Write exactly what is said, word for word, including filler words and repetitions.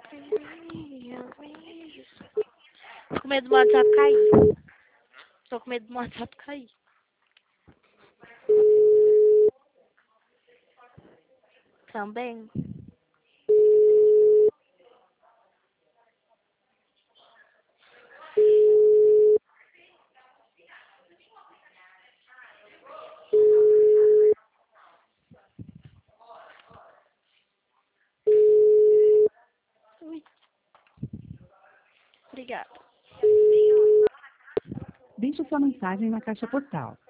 Tô com medo do WhatsApp cair. Tô com medo do WhatsApp cair. Também. Ui. Obrigada. Deixe sua mensagem na caixa postal.